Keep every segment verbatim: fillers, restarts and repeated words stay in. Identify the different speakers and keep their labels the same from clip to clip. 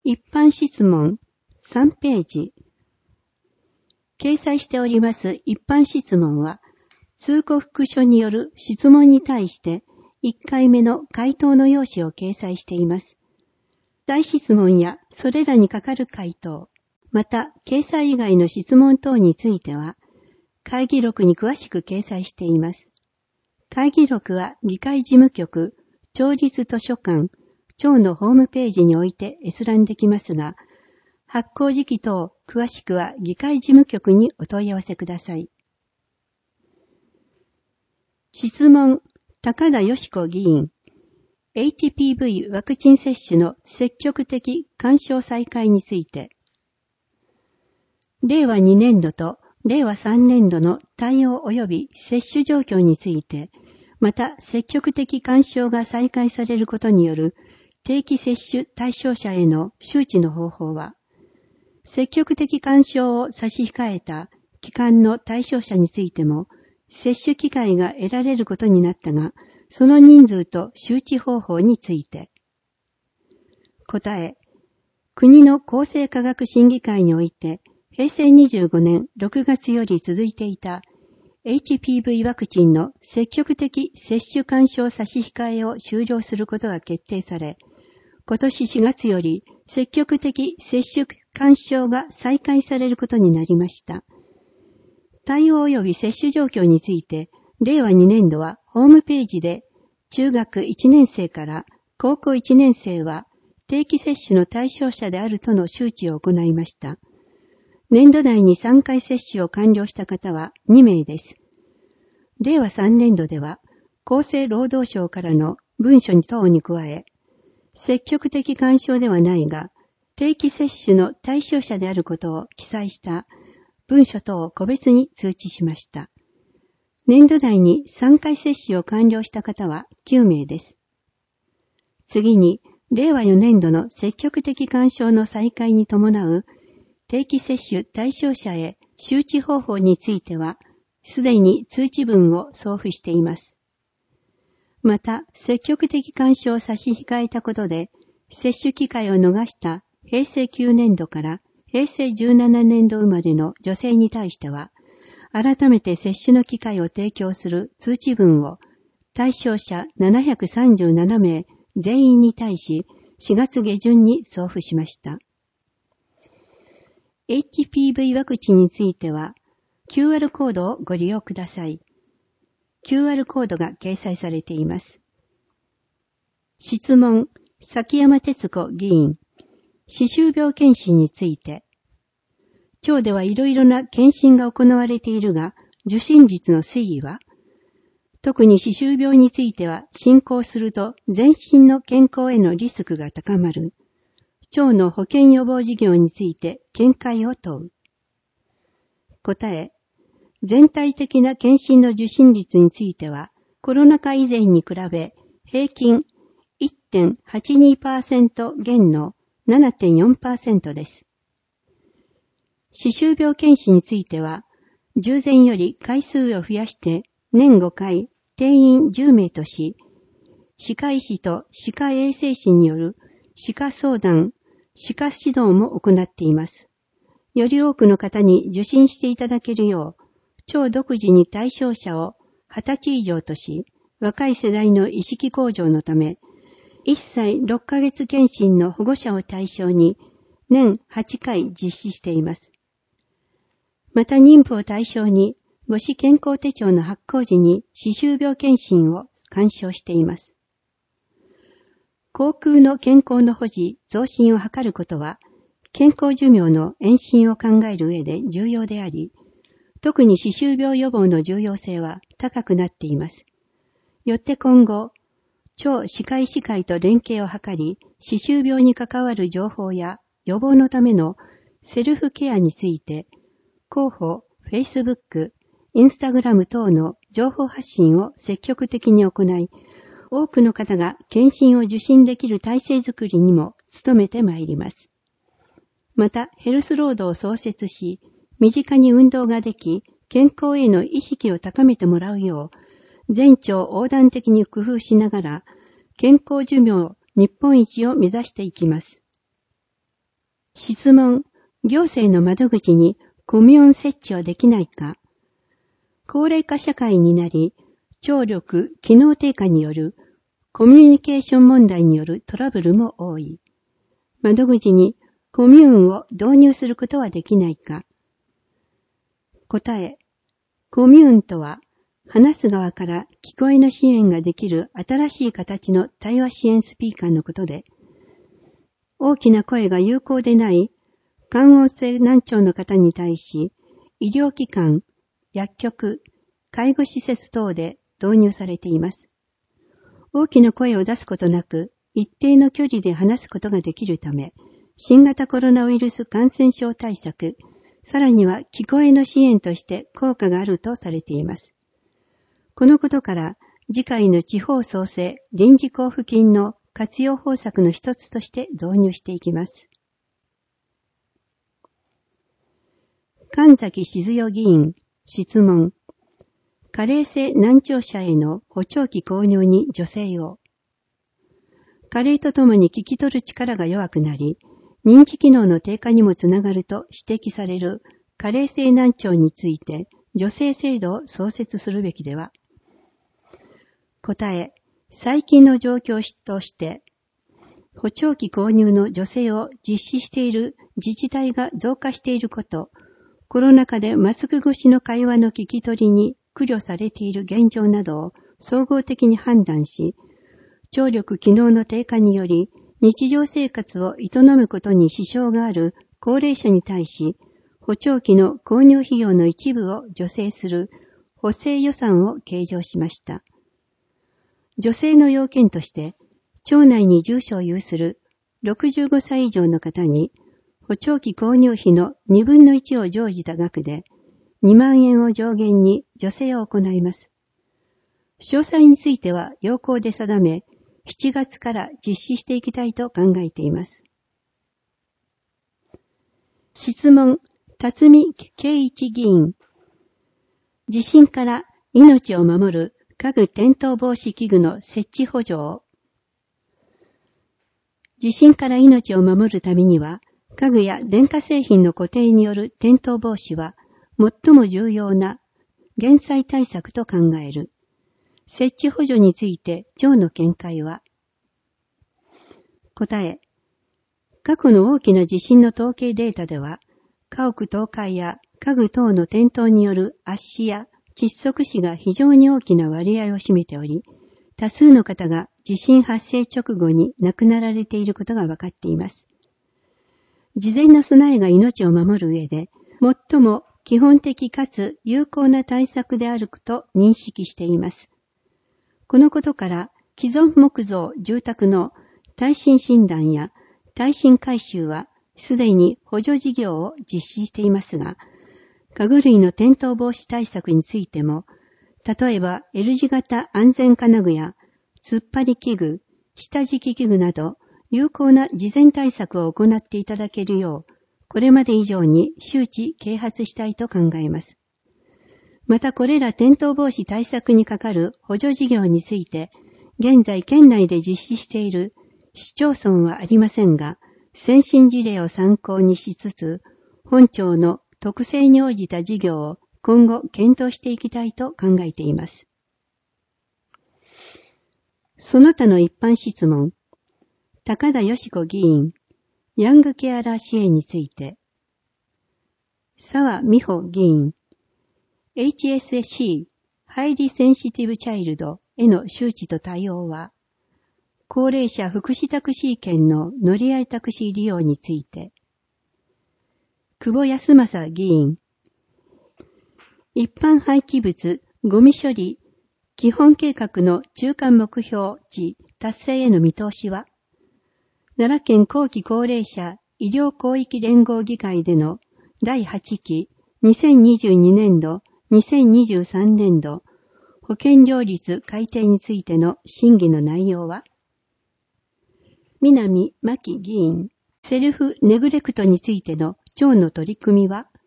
Speaker 1: 一般質問さんページ。掲載しております一般質問は、通告書による質問に対していっかいめの回答の用紙を掲載しています。大質問やそれらにかかる回答、また掲載以外の質問等については、会議録に詳しく掲載しています。会議録は議会事務局、町立図書館、町のホームページにおいて閲覧できますが、発行時期等詳しくは議会事務局にお問い合わせください。質問、高田よし子議員。エイチピーブイ ワクチン接種の積極的勧奨再開について。れいわにねんどとれいわさんねんどの対応及び接種状況について、また積極的勧奨が再開されることによる定期接種対象者への周知の方法は、積極的勧奨を差し控えた期間の対象者についても、接種機会が得られることになったが、その人数と周知方法について。答え、国の厚生科学審議会において、へいせいにじゅうごねんろくがつより続いていた エイチピーブイ ワクチンの積極的接種勧奨差し控えを終了することが決定され、今年しがつより積極的接種勧奨が再開されることになりました。対応及び接種状況について、れいわにねんどはホームページで中学いちねんせいから高校いちねんせいは定期接種の対象者であるとの周知を行いました。年度内にさんかい接種を完了した方はにめいです。れいわさんねんどでは厚生労働省からの文書等に加え、積極的勧奨ではないが、定期接種の対象者であることを記載した文書等を個別に通知しました。年度内にさんかい接種を完了した方はきゅうめいです。次に、れいわよねんどの積極的勧奨の再開に伴う定期接種対象者へ周知方法については、すでに通知文を送付しています。また、積極的勧奨を差し控えたことで、接種機会を逃したへいせいきゅうねんどからへいせいじゅうななねんど生まれの女性に対しては、改めて接種の機会を提供する通知文を対象者ななひゃくさんじゅうななめい全員に対ししがつげじゅんに送付しました。エイチピーブイ ワクチンについては キューアール コードをご利用ください。キューアール コードが掲載されています。質問、崎山哲子議員。歯周病検診について。町ではいろいろな検診が行われているが、受診率の推移は？特に歯周病については進行すると全身の健康へのリスクが高まる。町の保健予防事業について見解を問う。答え。全体的な検診の受診率については、コロナ禍以前に比べ、平均 いってんはちにパーセント 減の ななてんよんパーセント です。歯周病検診については、従前より回数を増やして年ごかい、定員じゅうめいとし、歯科医師と歯科衛生士による歯科相談、歯科指導も行っています。より多くの方に受診していただけるよう、町独自に対象者をはたち以上とし、若い世代の意識向上のため、いっさいろっかげつ検診の保護者を対象に年はちかい実施しています。また妊婦を対象に母子健康手帳の発行時に歯周病検診を勧奨しています。口腔の健康の保持、増進を図ることは、健康寿命の延伸を考える上で重要であり、特に歯周病予防の重要性は高くなっています。よって今後、町歯科医師会と連携を図り、歯周病に関わる情報や予防のためのセルフケアについて、広報、Facebook、Instagram 等の情報発信を積極的に行い、多くの方が検診を受診できる体制づくりにも努めてまいります。また、ヘルスロードを創設し、身近に運動ができ、健康への意識を高めてもらうよう、全町横断的に工夫しながら、健康寿命日本一を目指していきます。 質問、行政の窓口にコミューン設置はできないか。高齢化社会になり、聴力、機能低下によるコミュニケーション問題によるトラブルも多い。窓口にコミューンを導入することはできないか。答え、コミューンとは、話す側から聞こえの支援ができる新しい形の対話支援スピーカーのことで、大きな声が有効でない感音性難聴の方に対し、医療機関、薬局、介護施設等で導入されています。大きな声を出すことなく、一定の距離で話すことができるため、新型コロナウイルス感染症対策、さらには聞こえの支援として効果があるとされています。このことから、次回の地方創生臨時交付金の活用方策の一つとして導入していきます。神崎静代議員、質問。加齢性難聴者への補聴器購入に助成を。加齢とともに聞き取る力が弱くなり、認知機能の低下にもつながると指摘される加齢性難聴について助成制度を創設するべきでは。答え、最近の状況として、補聴器購入の助成を実施している自治体が増加していること、コロナ禍でマスク越しの会話の聞き取りに苦慮されている現状などを総合的に判断し、聴力機能の低下により日常生活を営むことに支障がある高齢者に対し、補聴器の購入費用の一部を助成する補正予算を計上しました。助成の要件として、町内に住所を有するろくじゅうごさい以上の方に、補聴器購入費のにぶんのいちを乗じた額で、にまんえんを上限に助成を行います。詳細については要項で定め、しちがつから実施していきたいと考えています。質問、辰巳圭一議員。地震から命を守る家具転倒防止器具の設置補助を。地震から命を守るためには、家具や電化製品の固定による転倒防止は、最も重要な減災対策と考える。設置補助について、町の見解は。答え。過去の大きな地震の統計データでは、家屋倒壊や家具等の転倒による圧死や窒息死が非常に大きな割合を占めており、多数の方が地震発生直後に亡くなられていることが分かっています。事前の備えが命を守る上で、最も基本的かつ有効な対策であると認識しています。このことから、既存木造住宅の耐震診断や耐震改修は、すでに補助事業を実施していますが、家具類の転倒防止対策についても、例えば L 字型安全金具や突っ張り器具、下敷き器具など有効な事前対策を行っていただけるよう、これまで以上に周知啓発したいと考えます。またこれら転倒防止対策にかかる補助事業について、現在県内で実施している市町村はありませんが、先進事例を参考にしつつ、本町の特性に応じた事業を今後検討していきたいと考えています。その他の一般質問。高田義子議員、ヤングケアラー支援について。澤美穂議員、エイチエスシー、ハイリセンシティブチャイルドへの周知と対応は、高齢者福祉タクシー券の乗り合いタクシー利用について。久保康正議員、一般廃棄物ゴミ処理基本計画の中間目標値達成への見通しは、奈良県後期高齢者医療広域連合議会でのだいはちきにせんにじゅうにねんどにせんにじゅうさんねんど保険料率改定についての審議の内容は、南真紀議員、セルフネグレクトについての町の取り組みは、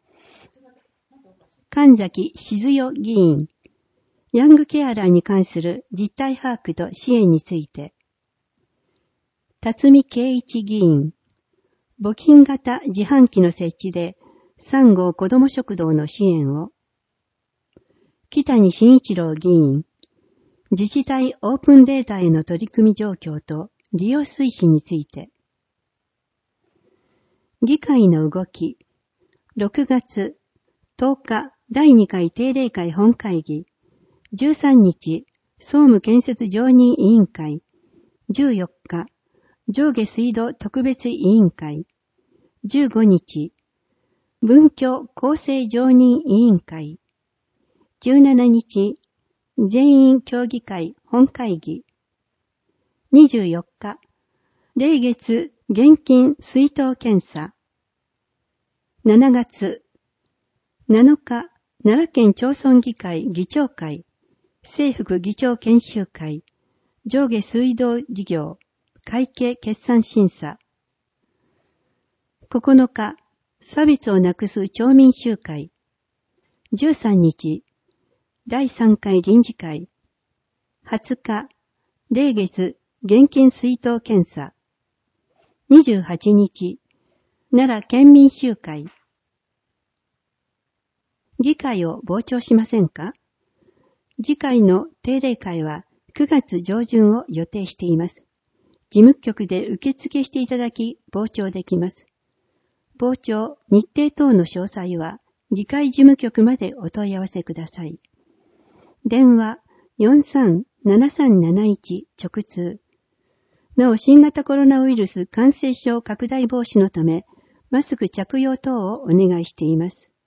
Speaker 1: 神崎静代議員、ヤングケアラーに関する実態把握と支援について、辰巳圭一議員、 募金型自販機の設置でさん号子ども食堂の支援を。北谷慎一郎議員、自治体オープンデータへの取り組み状況と利用推進について。議会の動き、ろくがつとおかだいにかい定例会本会議、じゅうさんにち総務建設常任委員会、じゅうよっか上下水道特別委員会、じゅうごにち文教構成常任委員会、じゅうしちにち全員協議会本会議、にじゅうよっか例月現金出納検査、しちがつなのか奈良県町村議会議長会正副議長研修会上下水道事業会計決算審査、ここのか差別をなくす町民集会、じゅうさんにちだいさんかい臨時会、はつか例月現金出納検査、にじゅうはちにち奈良県民集会。議会を傍聴しませんか？次回の定例会はくがつ上旬を予定しています。事務局で受付していただき傍聴できます。傍聴、日程等の詳細は議会事務局までお問い合わせください。電話 よんさんななさんなないち 直通。なお新型コロナウイルス感染症拡大防止のためマスク着用等をお願いしています。